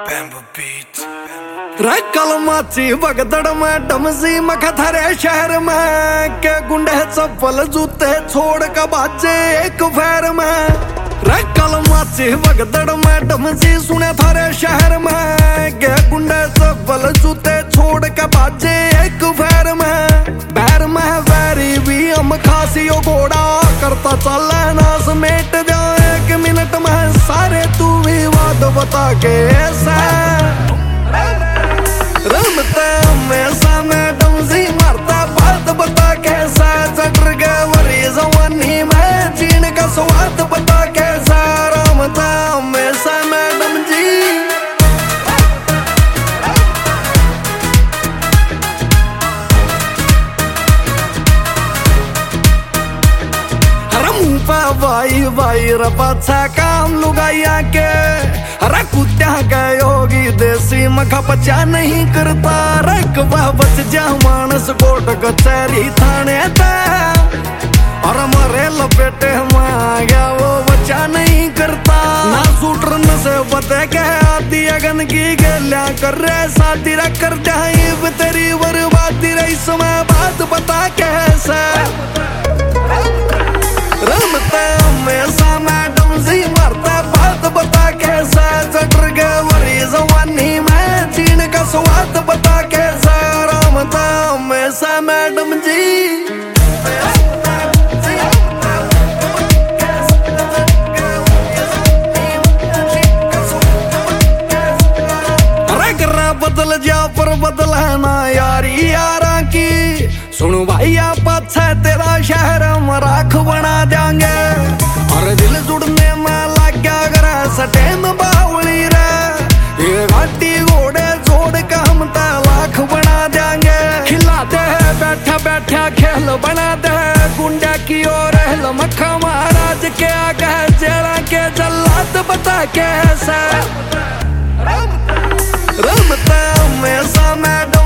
कलमाची भगदड़ में डमसी मखा थारे शहर में के गुंडे चप्पल जूते छोड़ का बाजे एक फेर में। कलमाची भगदड़ में डमसी सुने थारे शहर में के गुंडे चप्पल जूते छोड़ का बाजे एक फेर में। बैर में वैरी भी हम खासियो घोड़ा करता चले ना समेट दे एक मिनट में सारे तू भी बात बता के ऐसा रमता हमेशा में डमसी मारता बात बता कैसा चटर के वरी जवानी में जीने का स्वाद बता कैसा रमता हमेशा में डमसी। भाई भाई रपाचा काम लुगाइया के अरे कुत्ता का योगी देसी मखा पचा नहीं करता रकबा बच जा मानस कोट कचहरी थाने था और मरे लपेटे में आ गया वो बचा नहीं करता ना सूटर न से बते के आती अगन की गलियां कर रहे साथी रख कर जाए तेरी बर्बादी रही समय बात बता कैसे रमता हमेशा में डमसी मारता बात बता कैसा चटर के वरी जवानी में जीने का स्वाद बता कैसा रमता हमेशा में डमसी। अरे गरा बदल जा पर बदल है ना यारी यारा की सुनो भैया पाछे तेरा शहर हम राख बना देंगे और दिल जुड़ने में लग गया गरा सटेम बावली रे ये घाटी घोड़े जोड़ का हम लाख बना देंगे खिलाते हैं बैठा बैठा खेल बना दे गुंडा की ओर मक्खा महाराज के आगे जेड़ा के जल्लाद बता कैसा रमता हमेशा में